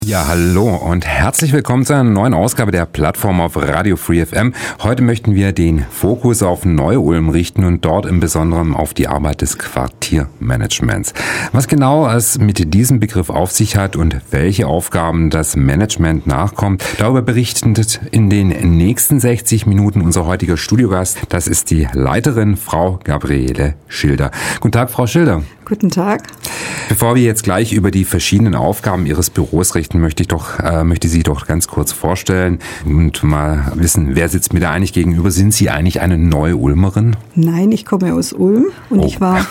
Ja, hallo und herzlich willkommen zu einer neuen Ausgabe der Plattform auf Radio Free FM. Heute möchten wir den Fokus auf Neu-Ulm richten und dort im Besonderen auf die Arbeit des Quartiermanagements. Was genau es mit diesem Begriff auf sich hat und welche Aufgaben das Management nachkommt, darüber berichtet in den nächsten 60 Minuten unser heutiger Studiogast. Das ist die Leiterin, Frau Gabriele Schilder. Guten Tag, Frau Schilder. Guten Tag. Bevor wir jetzt gleich über die verschiedenen Aufgaben Ihres Büros richten, möchte Sie doch ganz kurz vorstellen und mal wissen, wer sitzt mir da eigentlich gegenüber? Sind Sie eigentlich eine Neu-Ulmerin? Nein, ich komme aus Ulm und ich war...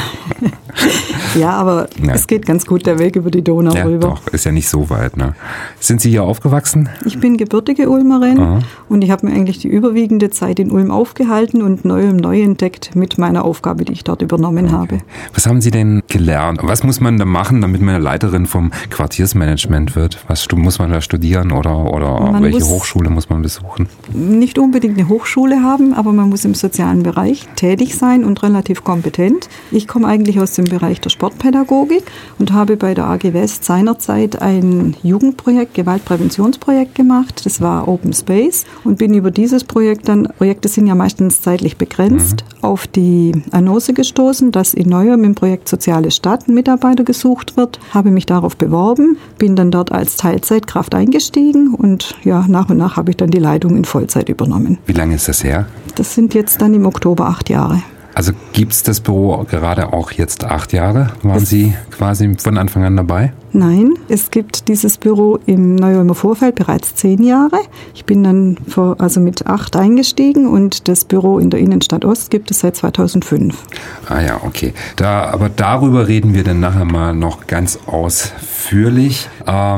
Ja, aber es geht ganz gut der Weg über die Donau rüber. Doch, ist ja nicht so weit, ne? Sind Sie hier aufgewachsen? Ich bin gebürtige Ulmerin und ich habe mir eigentlich die überwiegende Zeit in Ulm aufgehalten und Neu-Ulm neu entdeckt mit meiner Aufgabe, die ich dort übernommen habe. Was haben Sie denn gelernt? Was muss man da machen, damit man Leiterin vom Quartiersmanagement wird? Was muss man da studieren oder welche Hochschule muss man besuchen? Nicht unbedingt eine Hochschule haben, aber man muss im sozialen Bereich tätig sein und relativ kompetent. Ich komme eigentlich aus dem Bereich der Sportpädagogik und habe bei der AG West seinerzeit ein Jugendprojekt, Gewaltpräventionsprojekt gemacht. Das war Open Space und bin über dieses Projekte sind ja meistens zeitlich begrenzt, auf die Annonce gestoßen, dass in Neu-Ulm im Projekt Soziale Stadt ein Mitarbeiter gesucht wird. Habe mich darauf beworben, bin dann dort als Teilzeitkraft eingestiegen und ja, nach und nach habe ich dann die Leitung in Vollzeit übernommen. Wie lange ist das her? Das sind jetzt dann im Oktober 8 Jahre. Also gibt es das Büro gerade auch jetzt 8 Jahre? Waren Sie quasi von Anfang an dabei? Nein, es gibt dieses Büro im Neu-Ulmer Vorfeld bereits 10 Jahre. Ich bin dann mit 8 eingestiegen und das Büro in der Innenstadt Ost gibt es seit 2005. Ah ja, okay. Aber darüber reden wir dann nachher mal noch ganz ausführlich.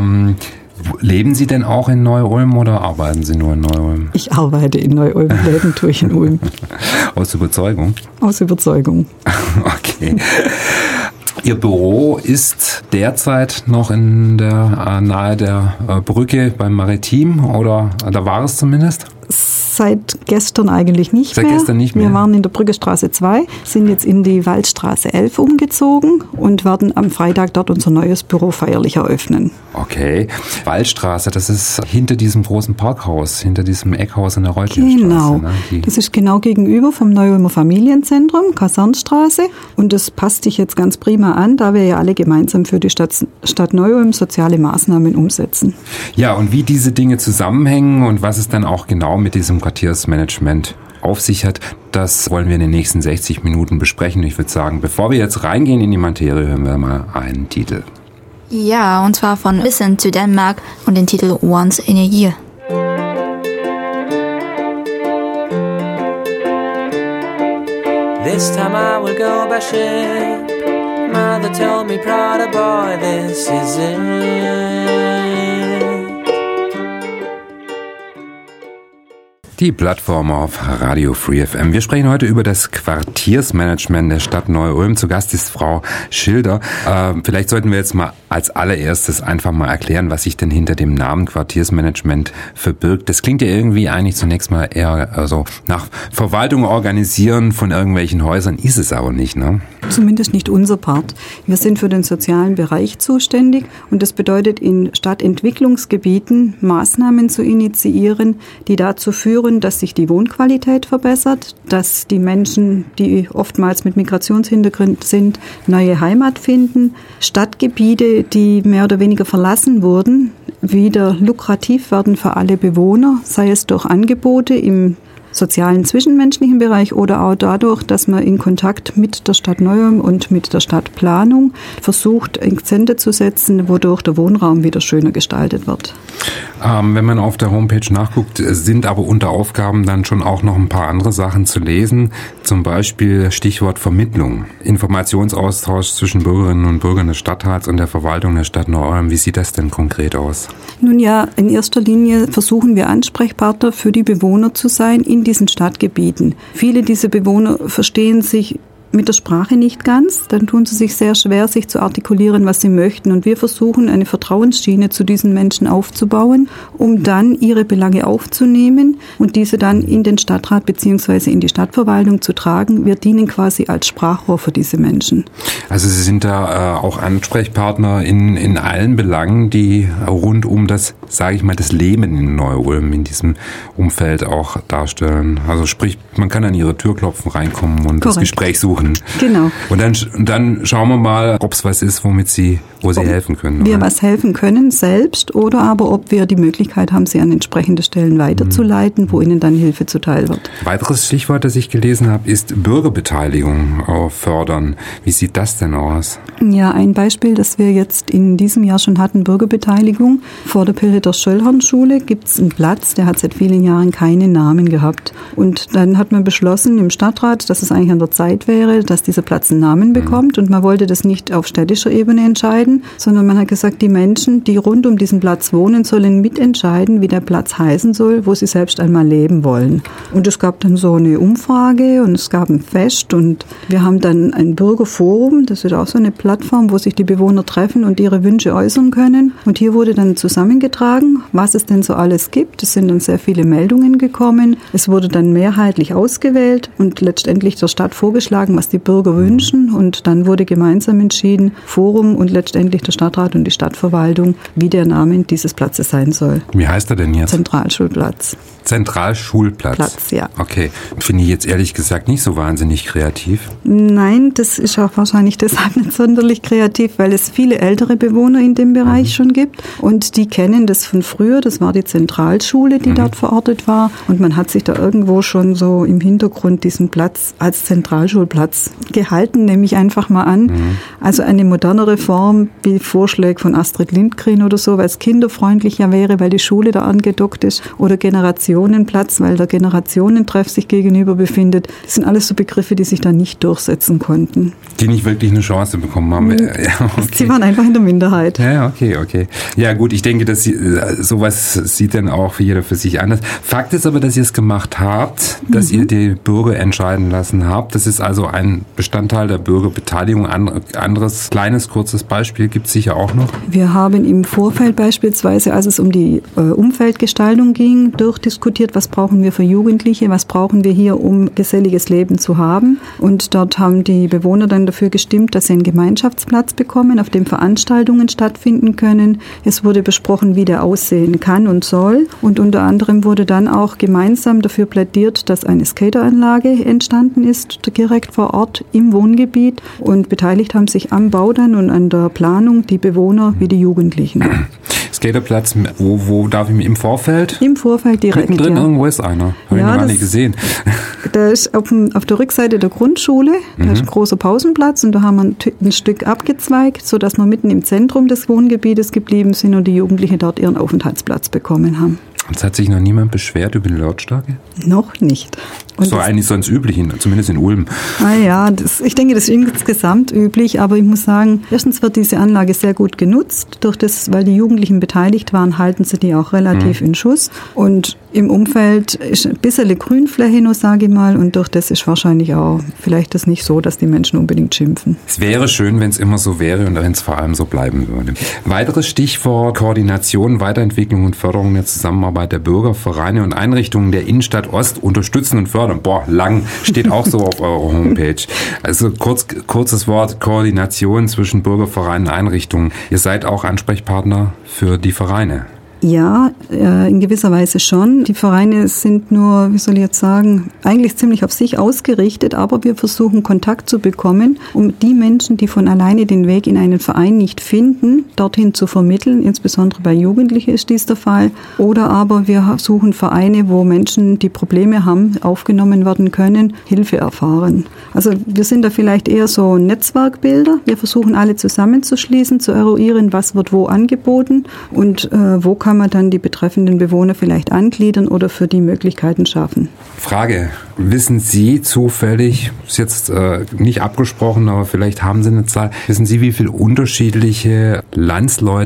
Leben Sie denn auch in Neu-Ulm oder arbeiten Sie nur in Neu-Ulm? Ich arbeite in Neu-Ulm, leben tue ich in Ulm. Aus Überzeugung? Aus Überzeugung. Okay. Ihr Büro ist derzeit noch nahe der Brücke beim Maritim oder da war es zumindest? Seit gestern eigentlich nicht mehr. Seit gestern nicht mehr? Wir waren in der Brückestraße 2, sind jetzt in die Waldstraße 11 umgezogen und werden am Freitag dort unser neues Büro feierlich eröffnen. Okay. Waldstraße, das ist hinter diesem großen Parkhaus, hinter diesem Eckhaus in der Reutlingstraße. Genau. Ne? Das ist genau gegenüber vom Neu-Ulmer Familienzentrum, Kasernstraße. Und das passt sich jetzt ganz prima an, da wir ja alle gemeinsam für die Stadt Neu-Ulm soziale Maßnahmen umsetzen. Ja, und wie diese Dinge zusammenhängen und was es dann auch genau mit diesem Quartiersmanagement auf sich hat, das wollen wir in den nächsten 60 Minuten besprechen. Ich würde sagen, bevor wir jetzt reingehen in die Materie, hören wir mal einen Titel. Ja, und zwar von Listen to Denmark und den Titel Once in a Year. This time I will go by ship. Mother told me, proud boy, this is it. Die Plattform auf Radio Free FM. Wir sprechen heute über das Quartiersmanagement der Stadt Neu-Ulm. Zu Gast ist Frau Schilder. Vielleicht sollten wir jetzt mal als allererstes einfach mal erklären, was sich denn hinter dem Namen Quartiersmanagement verbirgt. Das klingt ja irgendwie eigentlich zunächst mal eher nach Verwaltung organisieren von irgendwelchen Häusern, ist es aber nicht, ne? Zumindest nicht unser Part. Wir sind für den sozialen Bereich zuständig und das bedeutet, in Stadtentwicklungsgebieten Maßnahmen zu initiieren, die dazu führen, dass sich die Wohnqualität verbessert, dass die Menschen, die oftmals mit Migrationshintergrund sind, neue Heimat finden, Stadtgebiete, die mehr oder weniger verlassen wurden, wieder lukrativ werden für alle Bewohner, sei es durch Angebote im sozialen zwischenmenschlichen Bereich oder auch dadurch, dass man in Kontakt mit der Stadt Neu-Ulm und mit der Stadtplanung versucht, Akzente zu setzen, wodurch der Wohnraum wieder schöner gestaltet wird. Wenn man auf der Homepage nachguckt, sind aber unter Aufgaben dann schon auch noch ein paar andere Sachen zu lesen. Zum Beispiel Stichwort Vermittlung, Informationsaustausch zwischen Bürgerinnen und Bürgern des Stadtteils und der Verwaltung der Stadt Neu-Ulm. Wie sieht das denn konkret aus? Nun ja, in erster Linie versuchen wir Ansprechpartner für die Bewohner zu sein in diesen Stadtgebieten. Viele dieser Bewohner verstehen sich mit der Sprache nicht ganz. Dann tun sie sich sehr schwer, sich zu artikulieren, was sie möchten. Und wir versuchen, eine Vertrauensschiene zu diesen Menschen aufzubauen, um dann ihre Belange aufzunehmen und diese dann in den Stadtrat bzw. in die Stadtverwaltung zu tragen. Wir dienen quasi als Sprachrohr für diese Menschen. Also Sie sind da auch Ansprechpartner in allen Belangen, die rund um das, sage ich mal, das Leben in Neu-Ulm in diesem Umfeld auch darstellen. Also sprich, man kann an Ihre Tür klopfen, reinkommen und das Gespräch suchen. Genau. Und dann schauen wir mal, ob es was ist, wo Sie helfen können. Wir was helfen können selbst oder aber ob wir die Möglichkeit haben, sie an entsprechende Stellen weiterzuleiten, wo ihnen dann Hilfe zuteil wird. Weiteres Stichwort, das ich gelesen habe, ist Bürgerbeteiligung fördern. Wie sieht das denn aus? Ja, ein Beispiel, das wir jetzt in diesem Jahr schon hatten, Bürgerbeteiligung. Vor der Peter-Schöllhorn-Schule gibt es einen Platz, der hat seit vielen Jahren keinen Namen gehabt. Und dann hat man beschlossen im Stadtrat, dass es eigentlich an der Zeit wäre, dass dieser Platz einen Namen bekommt. Und man wollte das nicht auf städtischer Ebene entscheiden, sondern man hat gesagt, die Menschen, die rund um diesen Platz wohnen, sollen mitentscheiden, wie der Platz heißen soll, wo sie selbst einmal leben wollen. Und es gab dann so eine Umfrage und es gab ein Fest und wir haben dann ein Bürgerforum, das ist auch so eine Plattform, wo sich die Bewohner treffen und ihre Wünsche äußern können. Und hier wurde dann zusammengetragen, was es denn so alles gibt. Es sind dann sehr viele Meldungen gekommen. Es wurde dann mehrheitlich ausgewählt und letztendlich der Stadt vorgeschlagen, was die Bürger wünschen. Und dann wurde gemeinsam entschieden, Forum und letztendlich der Stadtrat und die Stadtverwaltung, wie der Name dieses Platzes sein soll. Wie heißt er denn jetzt? Zentralschulplatz. Zentralschulplatz? Platz, ja. Okay. Finde ich jetzt ehrlich gesagt nicht so wahnsinnig kreativ. Nein, das ist auch wahrscheinlich deshalb nicht sonderlich kreativ, weil es viele ältere Bewohner in dem Bereich schon gibt und die kennen das von früher. Das war die Zentralschule, die dort verortet war und man hat sich da irgendwo schon so im Hintergrund diesen Platz als Zentralschulplatz gehalten, nehme ich einfach mal an. Also eine modernere Form wie Vorschläge von Astrid Lindgren oder so, weil es kinderfreundlicher wäre, weil die Schule da angedockt ist oder Generationenplatz, weil der Generationentreff sich gegenüber befindet. Das sind alles so Begriffe, die sich da nicht durchsetzen konnten. Die nicht wirklich eine Chance bekommen haben. Ja, okay. Sie waren einfach in der Minderheit. Ja, okay. Ja gut, ich denke, dass sowas sieht dann auch jeder für sich anders. Fakt ist aber, dass ihr es gemacht habt, dass ihr die Bürger entscheiden lassen habt. Das ist also ein Bestandteil der Bürgerbeteiligung. Anderes kleines, kurzes Beispiel gibt es sicher auch noch. Wir haben im Vorfeld beispielsweise, als es um die Umfeldgestaltung ging, durchdiskutiert, was brauchen wir für Jugendliche, was brauchen wir hier, um geselliges Leben zu haben. Und dort haben die Bewohner dann dafür gestimmt, dass sie einen Gemeinschaftsplatz bekommen, auf dem Veranstaltungen stattfinden können. Es wurde besprochen, wie der aussehen kann und soll. Und unter anderem wurde dann auch gemeinsam dafür plädiert, dass eine Skateranlage entstanden ist, direkt vor Ort im Wohngebiet. Und beteiligt haben sich am Bau dann und an der Planung die Bewohner wie die Jugendlichen. Skaterplatz, wo darf ich mich im Vorfeld? Im Vorfeld direkt, mittendrin irgendwo ist einer. Habe ich noch gar nicht gesehen. Da ist auf der Rückseite der Grundschule, da ist ein großer Pausenplatz und da haben wir ein Stück abgezweigt, sodass wir mitten im Zentrum des Wohngebietes geblieben sind und die Jugendlichen dort ihren Aufenthaltsplatz bekommen haben. Es hat sich noch niemand beschwert über die Lautstärke? Noch nicht. Und das war eigentlich sonst üblich, zumindest in Ulm. Ja, ich denke, das ist insgesamt üblich, aber ich muss sagen, erstens wird diese Anlage sehr gut genutzt. Durch das, weil die Jugendlichen beteiligt waren, halten sie die auch relativ in Schuss. Und im Umfeld ist ein bisschen Grünfläche noch, sage ich mal, und durch das ist wahrscheinlich auch vielleicht das nicht so, dass die Menschen unbedingt schimpfen. Es wäre schön, wenn es immer so wäre und wenn es vor allem so bleiben würde. Weiteres Stichwort: Koordination, Weiterentwicklung und Förderung der Zusammenarbeit der Bürger, Vereine und Einrichtungen der Innenstadt Ost unterstützen und fördern. Lang, steht auch so auf eurer Homepage. Also kurzes Wort: Koordination zwischen Bürger, Vereinen und Einrichtungen. Ihr seid auch Ansprechpartner für die Vereine. Ja, in gewisser Weise schon. Die Vereine sind nur, wie soll ich jetzt sagen, eigentlich ziemlich auf sich ausgerichtet, aber wir versuchen Kontakt zu bekommen, um die Menschen, die von alleine den Weg in einen Verein nicht finden, dorthin zu vermitteln. Insbesondere bei Jugendlichen ist dies der Fall. Oder aber wir suchen Vereine, wo Menschen, die Probleme haben, aufgenommen werden können, Hilfe erfahren. Also wir sind da vielleicht eher so Netzwerkbilder. Wir versuchen alle zusammenzuschließen, zu eruieren, was wird wo angeboten und wo kann man dann die betreffenden Bewohner vielleicht angliedern oder für die Möglichkeiten schaffen. Frage: Wissen Sie zufällig, ist jetzt nicht abgesprochen, aber vielleicht haben Sie eine Zahl, wissen Sie, wie viele unterschiedliche Landsleute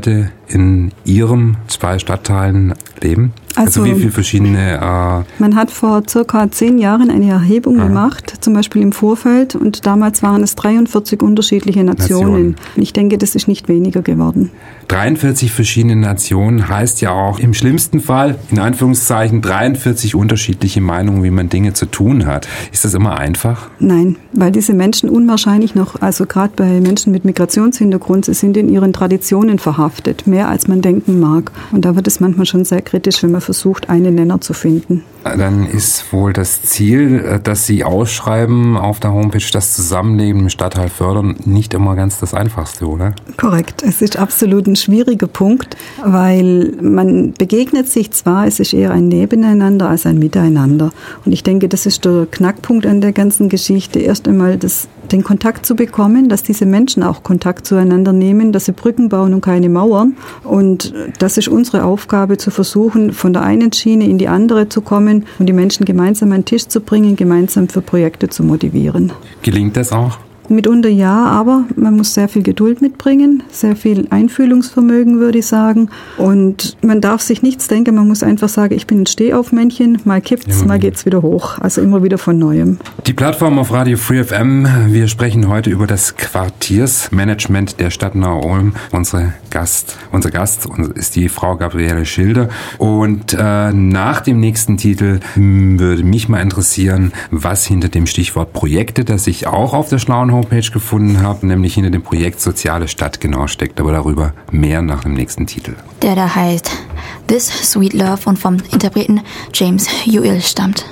in Ihren 2 Stadtteilen leben? Also wie viele verschiedene... Man hat vor circa 10 Jahren eine Erhebung gemacht, zum Beispiel im Vorfeld, und damals waren es 43 unterschiedliche Nationen. Ich denke, das ist nicht weniger geworden. 43 verschiedene Nationen heißt ja auch im schlimmsten Fall, in Anführungszeichen, 43 unterschiedliche Meinungen, wie man Dinge zu tun hat. Ist das immer einfach? Nein, weil diese Menschen unwahrscheinlich noch, also gerade bei Menschen mit Migrationshintergrund, sie sind in ihren Traditionen verhaftet, mehr als man denken mag. Und da wird es manchmal schon sehr kritisch, wenn man versucht, einen Nenner zu finden. Dann ist wohl das Ziel, dass Sie ausschreiben auf der Homepage, das Zusammenleben im Stadtteil fördern, nicht immer ganz das Einfachste, oder? Korrekt. Es ist absolut ein schwieriger Punkt, weil man begegnet sich zwar, es ist eher ein Nebeneinander als ein Miteinander. Und ich denke, das ist der Knackpunkt an der ganzen Geschichte. Erst einmal den Kontakt zu bekommen, dass diese Menschen auch Kontakt zueinander nehmen, dass sie Brücken bauen und keine Mauern. Und das ist unsere Aufgabe, zu versuchen, von der einen Schiene in die andere zu kommen und die Menschen gemeinsam an den Tisch zu bringen, gemeinsam für Projekte zu motivieren. Gelingt das auch? Mitunter ja, aber man muss sehr viel Geduld mitbringen, sehr viel Einfühlungsvermögen, würde ich sagen. Und man darf sich nichts denken, man muss einfach sagen, ich bin ein Stehaufmännchen, mal kippt's, mal geht's wieder hoch. Also immer wieder von Neuem. Die Plattform auf Radio Free FM. Wir sprechen heute über das Quartiersmanagement der Stadt Neu-Ulm. Unser Gast ist die Frau Gabriele Schilder. Und nach dem nächsten Titel würde mich mal interessieren, was hinter dem Stichwort Projekte, das ich auch auf der schlauen Homepage gefunden habe, nämlich hinter dem Projekt Soziale Stadt genau steckt, aber darüber mehr nach dem nächsten Titel. Der da heißt This Sweet Love und vom Interpreten James Ewell stammt.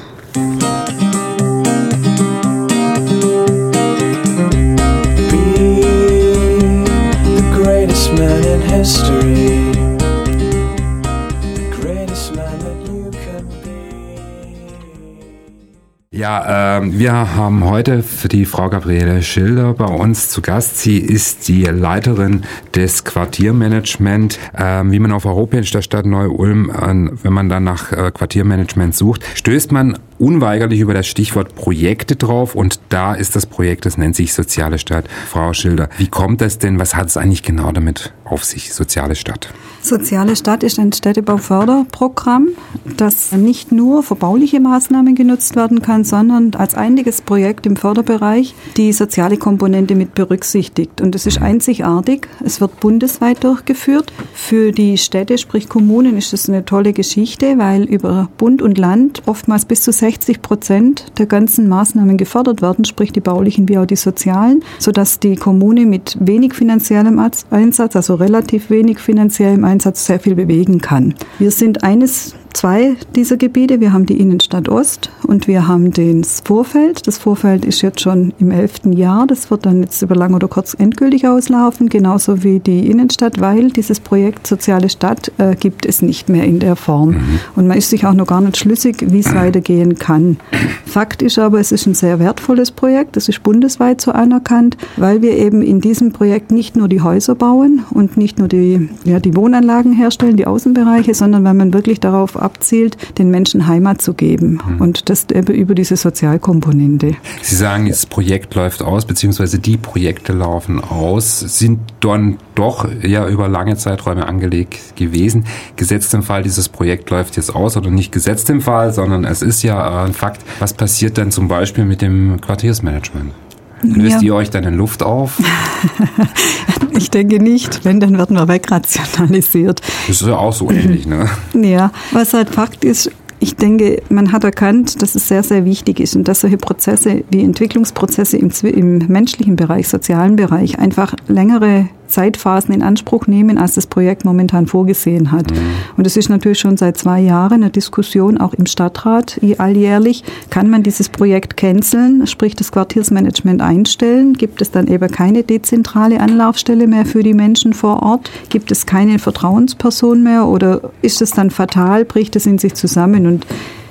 Be the greatest man in history. The greatest man that you can be. Ja, wir haben heute für die Frau Gabriele Schilder bei uns zu Gast. Sie ist die Leiterin des Quartiermanagement. Wie man auf der Homepage der Stadt Neu-Ulm, wenn man dann nach Quartiermanagement sucht, stößt man unweigerlich über das Stichwort Projekte drauf, und da ist das Projekt, das nennt sich Soziale Stadt. Frau Schilder, wie kommt das denn? Was hat es eigentlich genau damit auf sich, Soziale Stadt? Soziale Stadt ist ein Städtebauförderprogramm, das nicht nur für bauliche Maßnahmen genutzt werden kann, sondern als einziges Projekt im Förderbereich die soziale Komponente mit berücksichtigt. Und es ist einzigartig. Es wird bundesweit durchgeführt. Für die Städte, sprich Kommunen, ist das eine tolle Geschichte, weil über Bund und Land oftmals bis zu 60% der ganzen Maßnahmen gefördert werden, sprich die baulichen wie auch die sozialen, sodass die Kommune mit wenig finanziellem Einsatz, also relativ wenig finanziellem Einsatz, sehr viel bewegen kann. Wir sind zwei dieser Gebiete. Wir haben die Innenstadt Ost und wir haben das Vorfeld. Das Vorfeld ist jetzt schon im 11. Jahr. Das wird dann jetzt über lang oder kurz endgültig auslaufen, genauso wie die Innenstadt, weil dieses Projekt Soziale Stadt gibt es nicht mehr in der Form. Und man ist sich auch noch gar nicht schlüssig, wie es weitergehen kann. Fakt ist aber, es ist ein sehr wertvolles Projekt. Es ist bundesweit so anerkannt, weil wir eben in diesem Projekt nicht nur die Häuser bauen und nicht nur die Wohnanlagen herstellen, die Außenbereiche, sondern weil man wirklich darauf abzielt, den Menschen Heimat zu geben. Und das eben über diese Sozialkomponente. Sie sagen, das Projekt läuft aus, beziehungsweise die Projekte laufen aus, sind dann doch ja über lange Zeiträume angelegt gewesen. Gesetzt im Fall, dieses Projekt läuft jetzt aus, oder nicht gesetzt im Fall, sondern es ist ja ein Fakt. Was passiert dann zum Beispiel mit dem Quartiersmanagement? Löst ihr euch dann in Luft auf? Ich denke nicht. Wenn, dann werden wir wegrationalisiert. Das ist ja auch so ähnlich, ne? Ja, was halt Fakt ist, ich denke, man hat erkannt, dass es sehr, sehr wichtig ist und dass solche Prozesse wie Entwicklungsprozesse im menschlichen Bereich, sozialen Bereich einfach längere Zeitphasen in Anspruch nehmen, als das Projekt momentan vorgesehen hat. Und es ist natürlich schon seit 2 Jahren eine Diskussion, auch im Stadtrat alljährlich, kann man dieses Projekt canceln, sprich das Quartiersmanagement einstellen? Gibt es dann eben keine dezentrale Anlaufstelle mehr für die Menschen vor Ort? Gibt es keine Vertrauensperson mehr oder ist es dann fatal, bricht es in sich zusammen? Und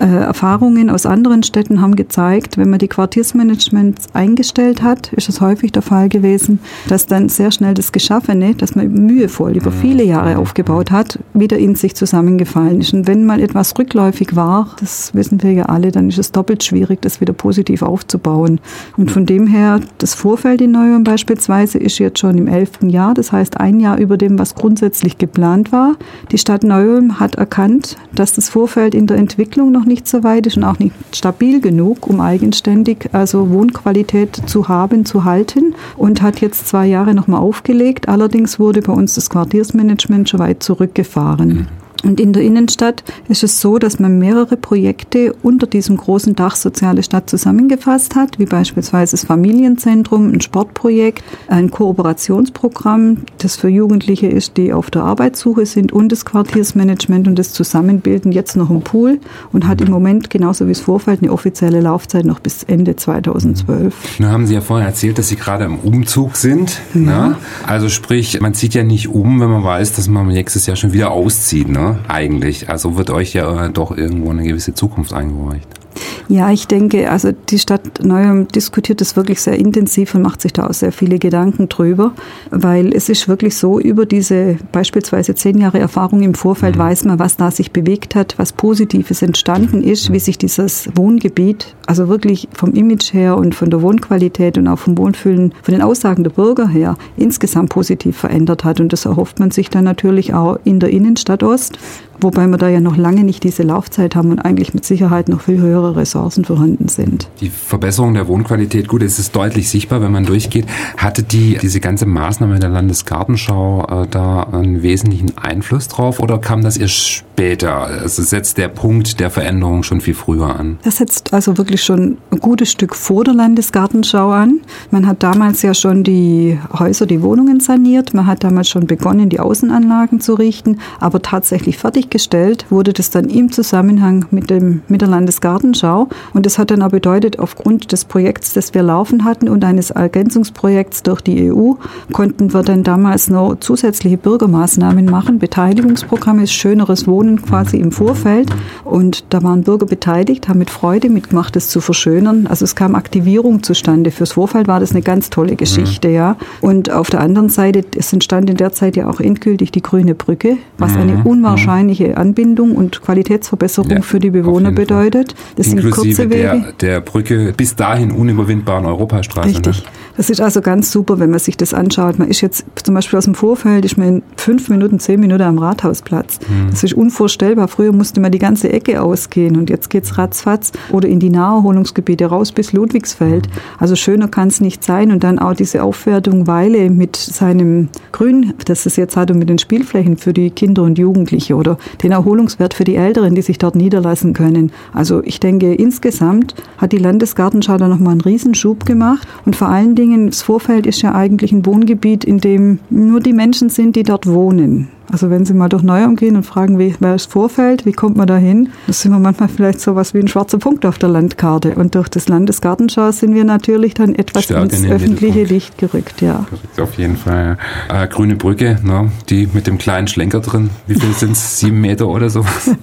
Erfahrungen aus anderen Städten haben gezeigt, wenn man die Quartiersmanagements eingestellt hat, ist es häufig der Fall gewesen, dass dann sehr schnell das Geschaffene, das man mühevoll über viele Jahre aufgebaut hat, wieder in sich zusammengefallen ist. Und wenn mal etwas rückläufig war, das wissen wir ja alle, dann ist es doppelt schwierig, das wieder positiv aufzubauen. Und von dem her, das Vorfeld in Neu-Ulm beispielsweise ist jetzt schon im 11. Jahr, das heißt ein Jahr über dem, was grundsätzlich geplant war. Die Stadt Neu-Ulm hat erkannt, dass das Vorfeld in der Entwicklung noch nicht so weit ist und auch nicht stabil genug, um eigenständig also Wohnqualität zu haben, zu halten, und hat jetzt 2 Jahre nochmal aufgelegt. Allerdings wurde bei uns das Quartiersmanagement schon weit zurückgefahren. Und in der Innenstadt ist es so, dass man mehrere Projekte unter diesem großen Dach Soziale Stadt zusammengefasst hat, wie beispielsweise das Familienzentrum, ein Sportprojekt, ein Kooperationsprogramm, das für Jugendliche ist, die auf der Arbeitssuche sind, und das Quartiersmanagement, und das zusammenbilden jetzt noch ein Pool und hat im Moment, genauso wie das Vorfeld, eine offizielle Laufzeit noch bis Ende 2012. Nun haben Sie ja vorher erzählt, dass Sie gerade im Umzug sind. Ja. Ne? Also sprich, man zieht ja nicht um, wenn man weiß, dass man nächstes Jahr schon wieder auszieht, ne? Eigentlich. Also wird euch ja doch irgendwo eine gewisse Zukunft eingeräucht. Ja, ich denke, also die Stadt Neu-Ulm diskutiert das wirklich sehr intensiv und macht sich da auch sehr viele Gedanken drüber, weil es ist wirklich so, über diese beispielsweise 10 Jahre Erfahrung im Vorfeld weiß man, was da sich bewegt hat, was Positives entstanden ist, wie sich dieses Wohngebiet, also wirklich vom Image her und von der Wohnqualität und auch vom Wohlfühlen, von den Aussagen der Bürger her, insgesamt positiv verändert hat. Und das erhofft man sich dann natürlich auch in der Innenstadt Ost, wobei wir da ja noch lange nicht diese Laufzeit haben und eigentlich mit Sicherheit noch viel höhere Ressourcen vorhanden sind. Die Verbesserung der Wohnqualität, gut, es ist deutlich sichtbar, wenn man durchgeht. Hatte diese ganze Maßnahme der Landesgartenschau da einen wesentlichen Einfluss drauf, oder kam das erst später? Also setzt der Punkt der Veränderung schon viel früher an? Das setzt also wirklich schon ein gutes Stück vor der Landesgartenschau an. Man hat damals ja schon die Häuser, die Wohnungen saniert. Man hat damals schon begonnen, die Außenanlagen zu richten, aber tatsächlich fertiggestellt wurde das dann im Zusammenhang mit der Landesgartenschau. Und das hat dann auch bedeutet, aufgrund des Projekts, das wir laufen hatten und eines Ergänzungsprojekts durch die EU, konnten wir dann damals noch zusätzliche Bürgermaßnahmen machen. Beteiligungsprogramme ist schöneres Wohnen quasi im Vorfeld. Und da waren Bürger beteiligt, haben mit Freude mitgemacht, das zu verschönern. Also es kam Aktivierung zustande. Fürs Vorfeld war das eine ganz tolle Geschichte, ja. Und auf der anderen Seite, es entstand in der Zeit ja auch endgültig die Grüne Brücke, was eine unwahrscheinliche Anbindung und Qualitätsverbesserung für die Bewohner bedeutet. Das sind kurze Wege. Der Brücke bis dahin unüberwindbaren Europastraße. Richtig. Ne? Das ist also ganz super, wenn man sich das anschaut. Man ist jetzt zum Beispiel aus dem Vorfeld, ist man in 5 Minuten, 10 Minuten am Rathausplatz. Das ist unvorstellbar. Früher musste man die ganze Ecke ausgehen und jetzt geht's ratzfatz oder in die Naherholungsgebiete raus bis Ludwigsfeld. Also schöner kann es nicht sein. Und dann auch diese Aufwertung Weile mit seinem Grün, das es jetzt hat, und mit den Spielflächen für die Kinder und Jugendliche oder den Erholungswert für die Älteren, die sich dort niederlassen können. Also ich denke, insgesamt hat die Landesgartenschau da nochmal einen Riesenschub gemacht. Und vor allen Dingen, das Vorfeld ist ja eigentlich ein Wohngebiet, in dem nur die Menschen sind, die dort wohnen. Also wenn Sie mal durch Neu-Ulm gehen und fragen, wer ist Vorfeld, wie kommt man da hin? Das sind wir manchmal vielleicht so was wie ein schwarzer Punkt auf der Landkarte. Und durch das Landesgartenschau sind wir natürlich dann etwas ins öffentliche Licht gerückt. Ja. Auf jeden Fall. Grüne Brücke, ne? Die mit dem kleinen Schlenker drin. Wie viel sind es? 7 Meter oder sowas?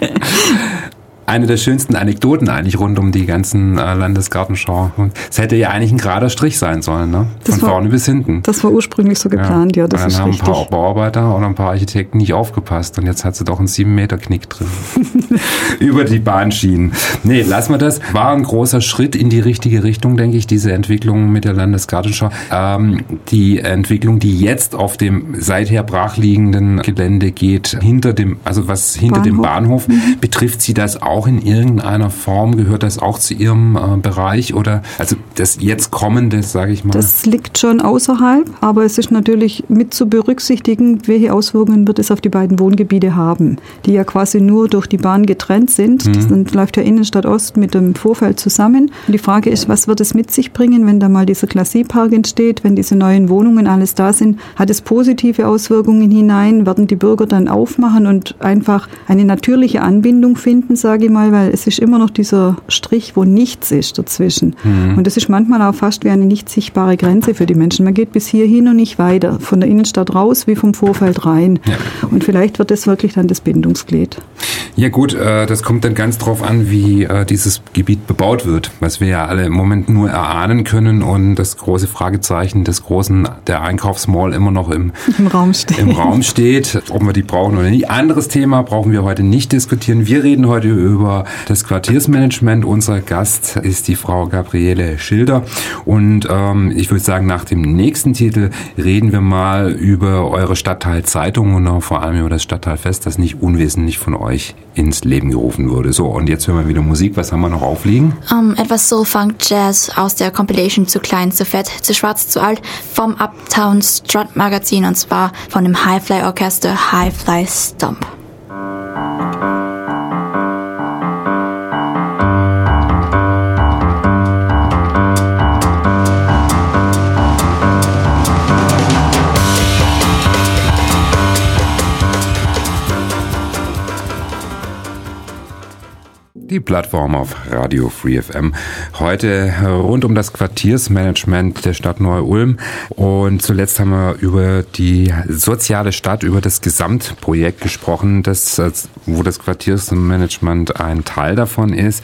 Eine der schönsten Anekdoten eigentlich rund um die ganzen Landesgartenschau. Es hätte ja eigentlich ein gerader Strich sein sollen, ne? Von vorne bis hinten. Das war ursprünglich so geplant, ja, das ist richtig. Dann haben ein paar Bauarbeiter oder ein paar Architekten nicht aufgepasst und jetzt hat sie doch einen 7 Meter Knick drin. Über die Bahnschienen. Nee, lassen wir das. War ein großer Schritt in die richtige Richtung, denke ich, diese Entwicklung mit der Landesgartenschau. Die Entwicklung, die jetzt auf dem seither brachliegenden Gelände geht, hinter dem Bahnhof, betrifft Sie das auch in irgendeiner Form? Gehört das auch zu Ihrem Bereich? Oder also das jetzt kommende, sage ich mal? Das liegt schon außerhalb, aber es ist natürlich mit zu berücksichtigen, welche Auswirkungen wird es auf die beiden Wohngebiete haben, die ja quasi nur durch die Bahn getrennt sind. Das läuft ja Innenstadt Ost mit dem Vorfeld zusammen. Und die Frage ist, was wird es mit sich bringen, wenn da mal dieser Glacis-Park entsteht, wenn diese neuen Wohnungen alles da sind? Hat es positive Auswirkungen hinein? Werden die Bürger dann aufmachen und einfach eine natürliche Anbindung finden, sage ich mal, weil es ist immer noch dieser Strich, wo nichts ist dazwischen. Und das ist manchmal auch fast wie eine nicht sichtbare Grenze für die Menschen. Man geht bis hierhin und nicht weiter, von der Innenstadt raus wie vom Vorfeld rein. Ja. Und vielleicht wird das wirklich dann das Bindungsglied. Ja gut, das kommt dann ganz drauf an, wie dieses Gebiet bebaut wird, was wir ja alle im Moment nur erahnen können und das große Fragezeichen der Einkaufsmall immer noch im Raum steht, ob wir die brauchen oder nicht. Anderes Thema brauchen wir heute nicht diskutieren. Wir reden heute über das Quartiersmanagement. Unser Gast ist die Frau Gabriele Schilder und ich würde sagen, nach dem nächsten Titel reden wir mal über eure Stadtteilzeitung und auch vor allem über das Stadtteilfest, das nicht unwesentlich von euch ins Leben gerufen wurde. So, und jetzt hören wir wieder Musik. Was haben wir noch aufliegen? Etwas Soul Funk Jazz aus der Compilation Zu klein, zu fett, zu schwarz, zu alt vom Uptown Strut Magazin und zwar von dem High Fly Orchester High Fly Stomp. Die Plattform auf Radio Free FM. Heute rund um das Quartiersmanagement der Stadt Neu-Ulm. Und zuletzt haben wir über die soziale Stadt, über das Gesamtprojekt gesprochen, wo das Quartiersmanagement ein Teil davon ist.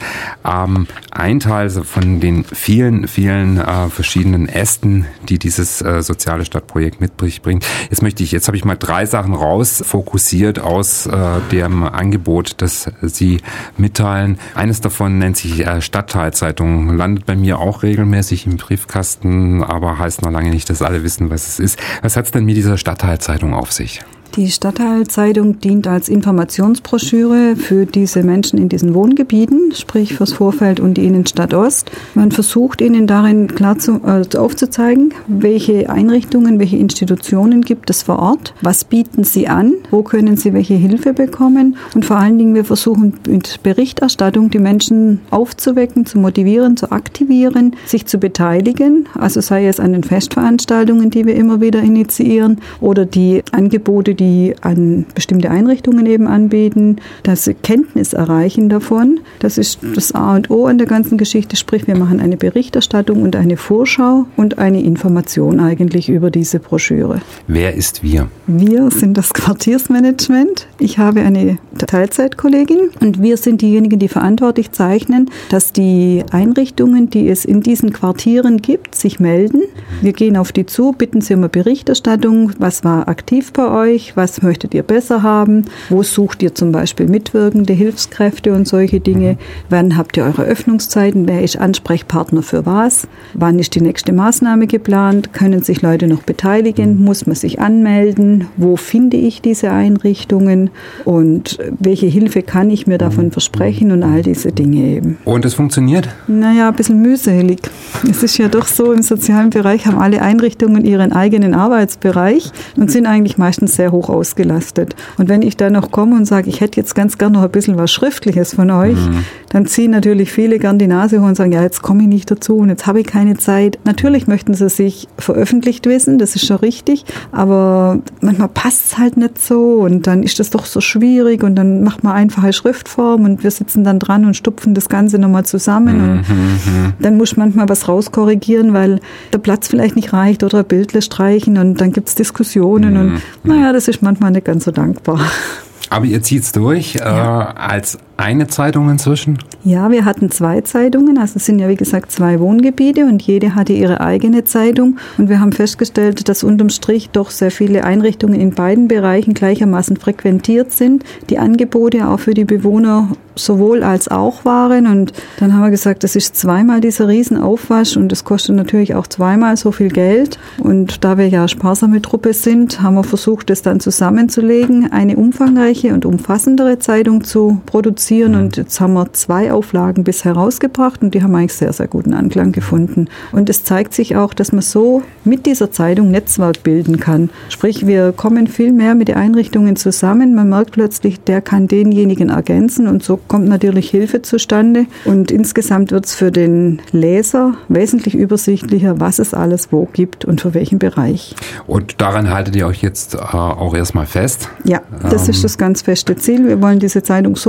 Ein Teil von den vielen verschiedenen Ästen, die dieses soziale Stadtprojekt mit sich bringt. Jetzt habe ich mal 3 Sachen rausfokussiert aus dem Angebot, das Sie mitteilen. Eines davon nennt sich Stadtteilzeitung, landet bei mir auch regelmäßig im Briefkasten, aber heißt noch lange nicht, dass alle wissen, was es ist. Was hat es denn mit dieser Stadtteilzeitung auf sich? Die Stadtteilzeitung dient als Informationsbroschüre für diese Menschen in diesen Wohngebieten, sprich fürs Vorfeld und die Innenstadt Ost. Man versucht ihnen darin klar aufzuzeigen, welche Einrichtungen, welche Institutionen gibt es vor Ort, was bieten sie an, wo können sie welche Hilfe bekommen und vor allen Dingen wir versuchen mit Berichterstattung die Menschen aufzuwecken, zu motivieren, zu aktivieren, sich zu beteiligen, also sei es an den Festveranstaltungen, die wir immer wieder initiieren oder die Angebote, die an bestimmte Einrichtungen eben anbieten, dass sie Kenntnis erreichen davon. Das ist das A und O an der ganzen Geschichte, sprich wir machen eine Berichterstattung und eine Vorschau und eine Information eigentlich über diese Broschüre. Wer ist wir? Wir sind das Quartiersmanagement. Ich habe eine Teilzeitkollegin und wir sind diejenigen, die verantwortlich zeichnen, dass die Einrichtungen, die es in diesen Quartieren gibt, sich melden. Wir gehen auf die zu, bitten sie um eine Berichterstattung, was war aktiv bei euch, was möchtet ihr besser haben, wo sucht ihr zum Beispiel mitwirkende Hilfskräfte und solche Dinge, wann habt ihr eure Öffnungszeiten, wer ist Ansprechpartner für was, wann ist die nächste Maßnahme geplant, können sich Leute noch beteiligen, muss man sich anmelden, wo finde ich diese Einrichtungen und welche Hilfe kann ich mir davon versprechen und all diese Dinge eben. Und es funktioniert? Naja, ein bisschen mühselig. Es ist ja doch so, im sozialen Bereich haben alle Einrichtungen ihren eigenen Arbeitsbereich und sind eigentlich meistens sehr hoch ausgelastet. Und wenn ich da noch komme und sage, ich hätte jetzt ganz gern noch ein bisschen was Schriftliches von euch, dann ziehen natürlich viele gern die Nase hoch und sagen, ja, jetzt komme ich nicht dazu und jetzt habe ich keine Zeit. Natürlich möchten sie sich veröffentlicht wissen, das ist schon richtig, aber manchmal passt es halt nicht so und dann ist das doch so schwierig und dann macht man einfache Schriftform und wir sitzen dann dran und stupfen das Ganze nochmal zusammen und dann muss manchmal was rauskorrigieren, weil der Platz vielleicht nicht reicht oder ein Bildle streichen und dann gibt es Diskussionen und naja, das ist manchmal nicht ganz so dankbar. Aber ihr zieht's durch als eine Zeitung inzwischen? Ja, wir hatten 2 Zeitungen, also es sind ja wie gesagt 2 Wohngebiete und jede hatte ihre eigene Zeitung und wir haben festgestellt, dass unterm Strich doch sehr viele Einrichtungen in beiden Bereichen gleichermaßen frequentiert sind, die Angebote auch für die Bewohner sowohl als auch waren und dann haben wir gesagt, das ist zweimal dieser Riesenaufwasch und das kostet natürlich auch zweimal so viel Geld und da wir ja sparsame Truppe sind, haben wir versucht, das dann zusammenzulegen, eine umfangreiche und umfassendere Zeitung zu produzieren und jetzt haben wir 2 Auflagen bisher rausgebracht und die haben eigentlich sehr, sehr guten Anklang gefunden und es zeigt sich auch, dass man so mit dieser Zeitung Netzwerk bilden kann, sprich wir kommen viel mehr mit den Einrichtungen zusammen, man merkt plötzlich, der kann denjenigen ergänzen und so kommt natürlich Hilfe zustande und insgesamt wird es für den Leser wesentlich übersichtlicher, was es alles wo gibt und für welchen Bereich. Und daran haltet ihr euch jetzt auch erstmal fest? Ja, das ist das ganz feste Ziel. Wir wollen diese Zeitung so erhalten,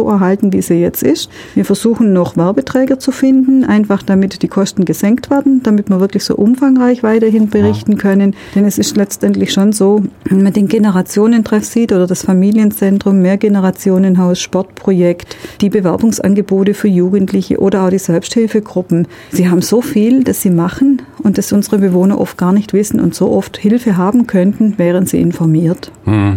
halten, wie sie jetzt ist. Wir versuchen noch Werbeträger zu finden, einfach damit die Kosten gesenkt werden, damit wir wirklich so umfangreich weiterhin berichten können. Denn es ist letztendlich schon so, wenn man den Generationentreff sieht oder das Familienzentrum, Mehrgenerationenhaus, Sportprojekt, die Bewerbungsangebote für Jugendliche oder auch die Selbsthilfegruppen. Sie haben so viel, das sie machen und das unsere Bewohner oft gar nicht wissen und so oft Hilfe haben könnten, wären sie informiert.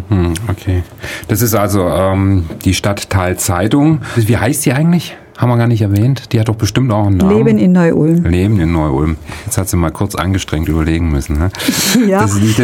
Okay. Das ist also die Stadtteilzeitung. Wie heißt die eigentlich? Haben wir gar nicht erwähnt. Die hat doch bestimmt auch einen Namen. Leben in Neu-Ulm. Leben in Neu-Ulm. Jetzt hat sie mal kurz angestrengt überlegen müssen. Ne? Ja. Dass sie nicht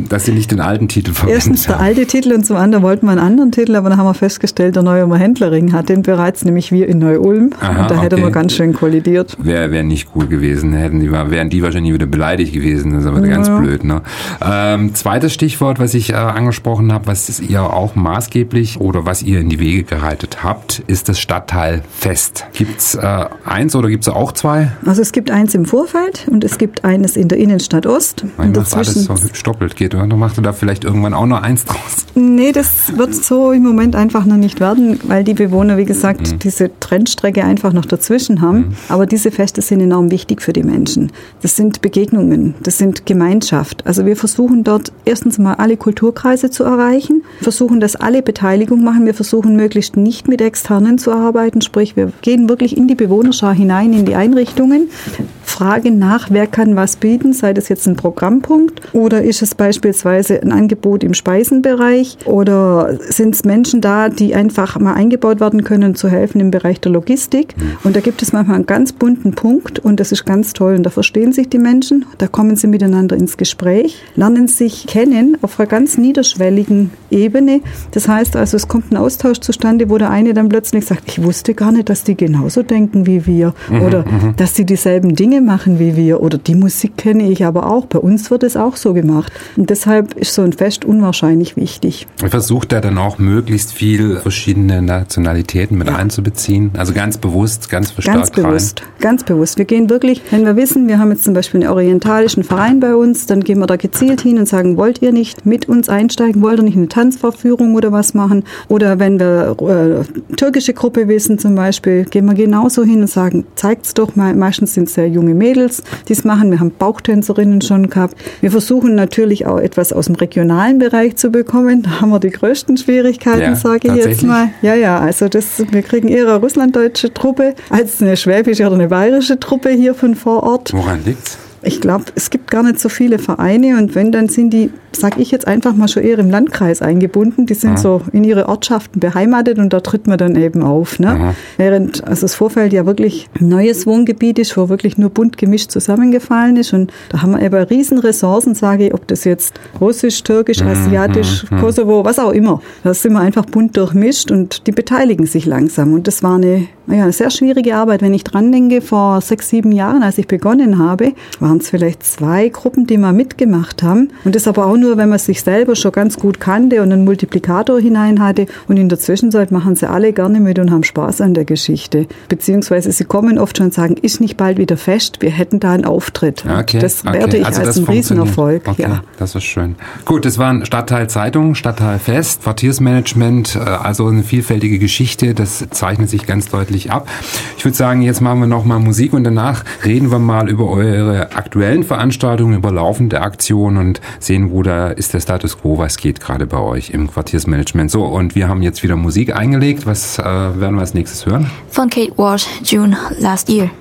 den alten Titel verwendet. Erstens der alte Titel und zum anderen wollten wir einen anderen Titel, aber dann haben wir festgestellt, der Neu-Ulmer Händlerring hat den bereits, nämlich wir in Neu-Ulm. Aha, und da hätten wir ganz schön kollidiert. Wäre nicht cool gewesen. Wären die wahrscheinlich wieder beleidigt gewesen. Das ist aber ganz blöd. Ne? Zweites Stichwort, was ich angesprochen habe, was ihr auch maßgeblich oder was ihr in die Wege geleitet habt, ist das Stadtteilfest. Gibt's eins oder gibt's auch zwei? Also es gibt eins im Vorfeld und es gibt eines in der Innenstadt Ost. Und das alles so hübsch doppelt geht. Oder machst du da vielleicht irgendwann auch noch eins draus? Nee, das wird so im Moment einfach noch nicht werden, weil die Bewohner, wie gesagt, diese Trennstrecke einfach noch dazwischen haben. Aber diese Feste sind enorm wichtig für die Menschen. Das sind Begegnungen, das sind Gemeinschaft. Also wir versuchen dort erstens mal alle Kulturkreise zu erreichen, versuchen, dass alle Beteiligung machen. Wir versuchen möglichst nicht mit Externen zu arbeiten, sprich wir gehen wirklich in die Bewohnerschar hinein, in die Einrichtungen, fragen nach, wer kann was bieten, sei das jetzt ein Programmpunkt oder ist es beispielsweise ein Angebot im Speisenbereich oder sind es Menschen da, die einfach mal eingebaut werden können, zu helfen im Bereich der Logistik. Und da gibt es manchmal einen ganz bunten Punkt und das ist ganz toll. Und da verstehen sich die Menschen, da kommen sie miteinander ins Gespräch, lernen sich kennen auf einer ganz niederschwelligen Ebene. Das heißt also, es kommt ein Austausch zustande, wo der eine dann plötzlich sagt, ich wusste gar nicht, dass die genauso denken wie wir oder dass sie dieselben Dinge machen wie wir oder die Musik kenne ich aber auch. Bei uns wird es auch so gemacht. Und deshalb ist so ein Fest unwahrscheinlich wichtig. Versucht er dann auch möglichst viel verschiedene Nationalitäten mit einzubeziehen? Also ganz bewusst, ganz verstärkt Ganz bewusst. Wir gehen wirklich, wenn wir wissen, wir haben jetzt zum Beispiel einen orientalischen Verein bei uns, dann gehen wir da gezielt hin und sagen, wollt ihr nicht mit uns einsteigen? Wollt ihr nicht eine Tanzvorführung oder was machen? Oder wenn wir türkische Gruppe wissen zum Beispiel, gehen wir genauso hin und sagen, zeigt's doch mal. Meistens sind es sehr junge Mädels, die es machen. Wir haben Bauchtänzerinnen schon gehabt. Wir versuchen natürlich auch etwas aus dem regionalen Bereich zu bekommen. Da haben wir die größten Schwierigkeiten, sage ich jetzt mal. Also wir kriegen eher eine russlanddeutsche Truppe als eine schwäbische oder eine bayerische Truppe hier von vor Ort. Woran liegt's? Ich glaube, es gibt gar nicht so viele Vereine und wenn, dann sind die, sage ich jetzt einfach mal, schon eher im Landkreis eingebunden. Die sind so in ihre Ortschaften beheimatet und da tritt man dann eben auf. Ne? Während also das Vorfeld ja wirklich ein neues Wohngebiet ist, wo wirklich nur bunt gemischt zusammengefallen ist und da haben wir eben riesen Ressourcen, sage ich, ob das jetzt russisch, türkisch, asiatisch, Kosovo, was auch immer. Da sind wir einfach bunt durchmischt und die beteiligen sich langsam und das war eine sehr schwierige Arbeit. Wenn ich dran denke, vor 6, 7 Jahren, als ich begonnen habe, waren es vielleicht 2 Gruppen, die mal mitgemacht haben. Und das aber auch nur, wenn man sich selber schon ganz gut kannte und einen Multiplikator hinein hatte. Und in der Zwischenzeit machen sie alle gerne mit und haben Spaß an der Geschichte. Beziehungsweise sie kommen oft schon und sagen, ist nicht bald wieder Fest, wir hätten da einen Auftritt. Das werte ich als einen Riesenerfolg. Okay, das ist schön. Gut, das waren Stadtteilzeitung, Stadtteilfest, Quartiersmanagement, also eine vielfältige Geschichte. Das zeichnet sich ganz deutlich ab. Ich würde sagen, jetzt machen wir noch mal Musik und danach reden wir mal über eure aktuellen Veranstaltungen, über laufende Aktionen und sehen, wo da ist der Status quo, was geht gerade bei euch im Quartiersmanagement. So, und wir haben jetzt wieder Musik eingelegt. Was werden wir als nächstes hören? Von Kate Walsh, June Last Year.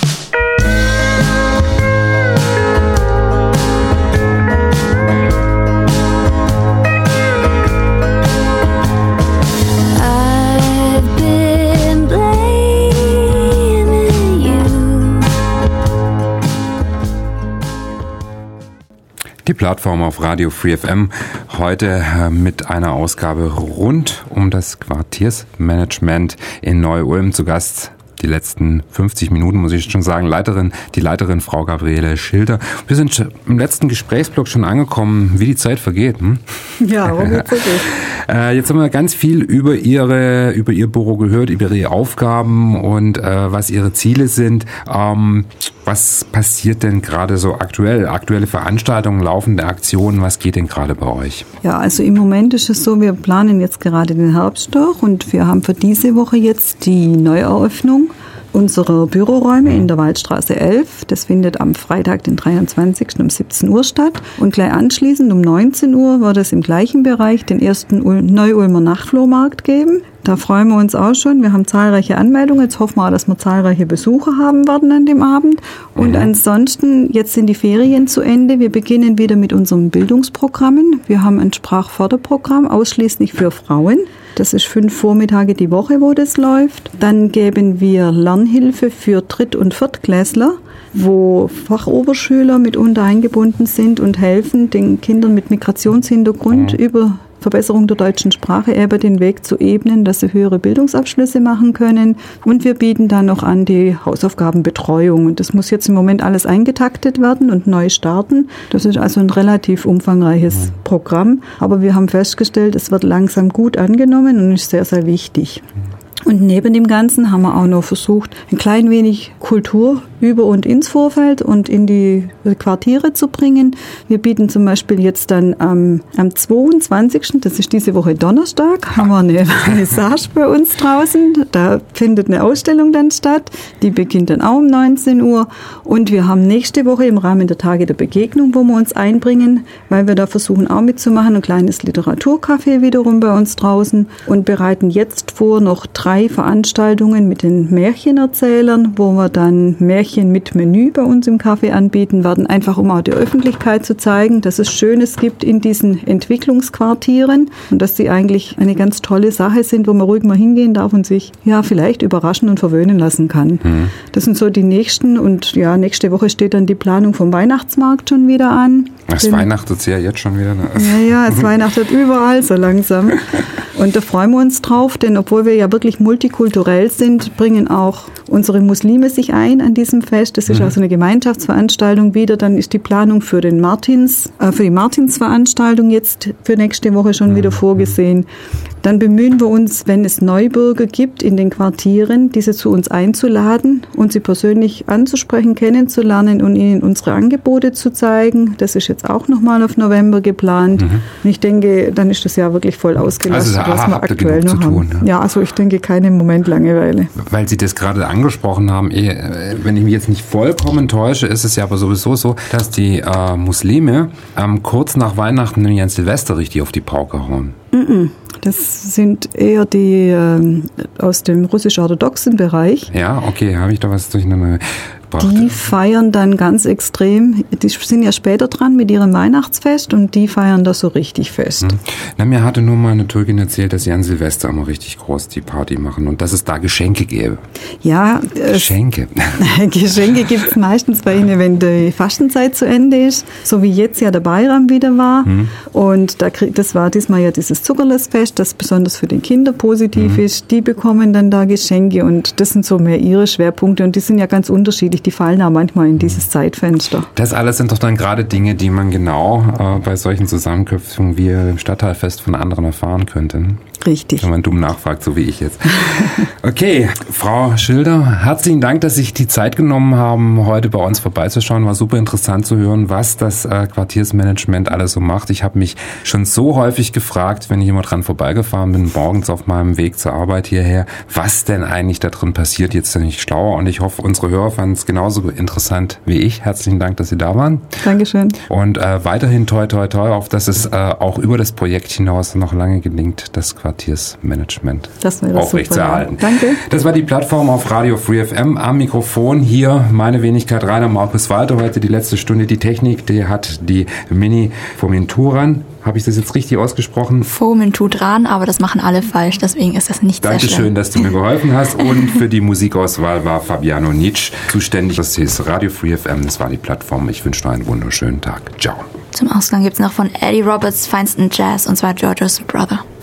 Die Plattform auf Radio Free FM, heute mit einer Ausgabe rund um das Quartiersmanagement in Neu-Ulm. Zu Gast die letzten 50 Minuten, muss ich schon sagen, die Leiterin Frau Gabriele Schilder. Wir sind im letzten Gesprächsblock schon angekommen, wie die Zeit vergeht. Ja, jetzt haben wir ganz viel über Ihr Büro gehört, über Ihre Aufgaben und was Ihre Ziele sind. Was passiert denn gerade so aktuell? Aktuelle Veranstaltungen, laufende Aktionen, was geht denn gerade bei euch? Ja, also im Moment ist es so, wir planen jetzt gerade den Herbststoch und wir haben für diese Woche jetzt die Neueröffnung unserer Büroräume in der Waldstraße 11. Das findet am Freitag, den 23. um 17 Uhr statt. Und gleich anschließend um 19 Uhr wird es im gleichen Bereich den ersten Neu-Ulmer Nachtflohmarkt geben. Da freuen wir uns auch schon. Wir haben zahlreiche Anmeldungen. Jetzt hoffen wir auch, dass wir zahlreiche Besucher haben werden an dem Abend. Und ansonsten, jetzt sind die Ferien zu Ende. Wir beginnen wieder mit unseren Bildungsprogrammen. Wir haben ein Sprachförderprogramm ausschließlich für Frauen. Das ist 5 Vormittage die Woche, wo das läuft. Dann geben wir Lernhilfe für Dritt- und Viertklässler, wo Fachoberschüler mitunter eingebunden sind und helfen, den Kindern mit Migrationshintergrund über Verbesserung der deutschen Sprache eben den Weg zu ebnen, dass sie höhere Bildungsabschlüsse machen können. Und wir bieten dann noch an die Hausaufgabenbetreuung. Und das muss jetzt im Moment alles eingetaktet werden und neu starten. Das ist also ein relativ umfangreiches Programm. Aber wir haben festgestellt, es wird langsam gut angenommen und ist sehr, sehr wichtig. Und neben dem Ganzen haben wir auch noch versucht, ein klein wenig Kultur über und ins Vorfeld und in die Quartiere zu bringen. Wir bieten zum Beispiel jetzt dann am 22., das ist diese Woche Donnerstag, haben wir eine Vernissage bei uns draußen. Da findet eine Ausstellung dann statt. Die beginnt dann auch um 19 Uhr. Und wir haben nächste Woche im Rahmen der Tage der Begegnung, wo wir uns einbringen, weil wir da versuchen auch mitzumachen, ein kleines Literaturcafé wiederum bei uns draußen und bereiten jetzt vor noch 3 Veranstaltungen mit den Märchenerzählern, wo wir dann Märchen mit Menü bei uns im Café anbieten werden, einfach um auch der Öffentlichkeit zu zeigen, dass es Schönes gibt in diesen Entwicklungsquartieren und dass die eigentlich eine ganz tolle Sache sind, wo man ruhig mal hingehen darf und sich ja vielleicht überraschen und verwöhnen lassen kann. Das sind so die nächsten und ja, nächste Woche steht dann die Planung vom Weihnachtsmarkt schon wieder an. Es weihnachtet ja jetzt schon wieder. Ne? Ja, es weihnachtet überall so langsam. Und da freuen wir uns drauf, denn obwohl wir ja wirklich multikulturell sind, bringen auch unsere Muslime sich ein an diesem Fest. Das ist also eine Gemeinschaftsveranstaltung wieder. Dann ist die Planung für die Martinsveranstaltung jetzt für nächste Woche schon wieder vorgesehen. Dann bemühen wir uns, wenn es Neubürger gibt in den Quartieren, diese zu uns einzuladen und sie persönlich anzusprechen, kennenzulernen und ihnen unsere Angebote zu zeigen. Das ist jetzt auch nochmal auf November geplant. Und ich denke, dann ist das Jahr wirklich voll ausgelastet, also, was wir aktuell noch haben. Tun, ja, also ich denke, keinen Moment Langeweile. Weil Sie das gerade angesprochen haben, wenn ich mich jetzt nicht vollkommen täusche, ist es ja aber sowieso so, dass die Muslime kurz nach Weihnachten, nämlich an Silvester, richtig auf die Pauke hauen. Das sind eher die aus dem russisch-orthodoxen Bereich. Ja, okay, habe ich da was durcheinander gebracht. Die feiern dann ganz extrem, die sind ja später dran mit ihrem Weihnachtsfest und die feiern das so richtig fest. Na, mir hatte nur mal eine Türkin erzählt, dass sie an Silvester immer richtig groß die Party machen und dass es da Geschenke gäbe. Ja. Geschenke. Geschenke gibt es meistens bei ihnen, wenn die Fastenzeit zu Ende ist, so wie jetzt ja der Bayram wieder war. Und das war diesmal ja dieses Zuckerlesfest, das besonders für die Kinder positiv ist. Die bekommen dann da Geschenke und das sind so mehr ihre Schwerpunkte und die sind ja ganz unterschiedlich. Die fallen auch manchmal in dieses Zeitfenster. Das alles sind doch dann gerade Dinge, die man genau bei solchen Zusammenkünften wie im Stadtteilfest von anderen erfahren könnte. Richtig. Wenn man dumm nachfragt, so wie ich jetzt. Okay, Frau Schilder, herzlichen Dank, dass Sie sich die Zeit genommen haben, heute bei uns vorbeizuschauen. War super interessant zu hören, was das Quartiersmanagement alles so macht. Ich habe mich schon so häufig gefragt, wenn ich immer dran vorbeigefahren bin, morgens auf meinem Weg zur Arbeit hierher, was denn eigentlich da drin passiert. Jetzt bin ich schlauer und ich hoffe, unsere Hörer fanden es genauso interessant wie ich. Herzlichen Dank, dass Sie da waren. Dankeschön. Und weiterhin toi toi toi, auf dass es auch über das Projekt hinaus noch lange gelingt, das Quartiersmanagement aufrechtzuerhalten. Danke. Das war die Plattform auf Radio Free FM. Am Mikrofon hier meine Wenigkeit Rainer Markus Walter. Heute die letzte Stunde. Die Technik, die hat die Mini Fomenturan. Habe ich das jetzt richtig ausgesprochen? Fomentutran, aber das machen alle falsch, deswegen ist das nicht sehr schlimm. Dankeschön, dass du mir geholfen hast. Und für die Musikauswahl war Fabiano Nitsch zuständig. Das ist Radio Free FM, das war die Plattform. Ich wünsche noch einen wunderschönen Tag. Ciao. Zum Ausgang gibt es noch von Eddie Roberts feinsten Jazz, und zwar George's Brother.